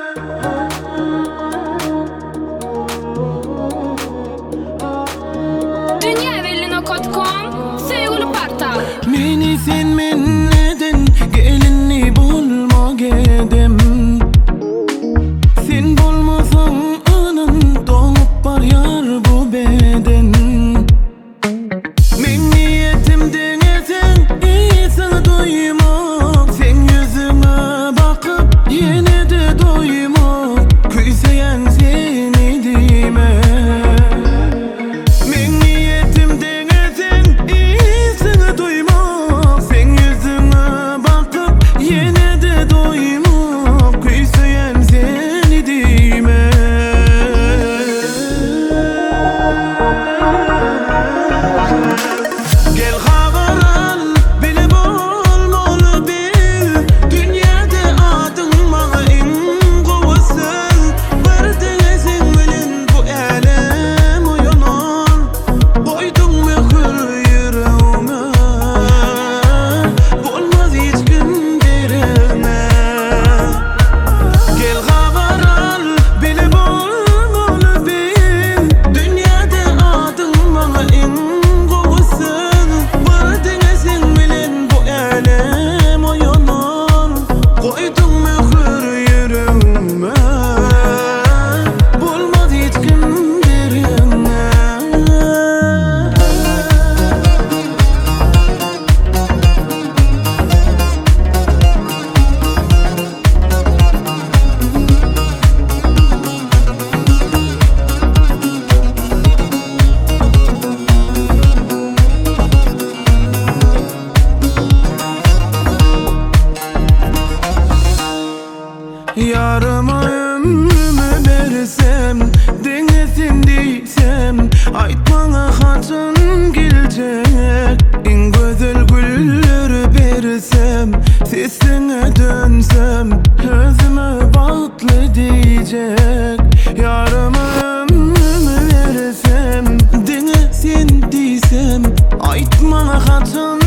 Dünyaevvelino.com Sevgili Partal. Meni sen menleden gelinni bulma gedem. Sen bolmasan anan doğup bar yar bu beden. Men niyetim denesen sana doymak. Sen yüzüme bakıp yine de doymak. Kuysayan seni dime. Yarıma ömrümü versem, denesin diysem, aytmana hatın gelecek. En güzel gülleri versem, sesine dönsem, özüme batlı diyecek. Yarıma ömrümü versem, denesin diysem, aytmana hatın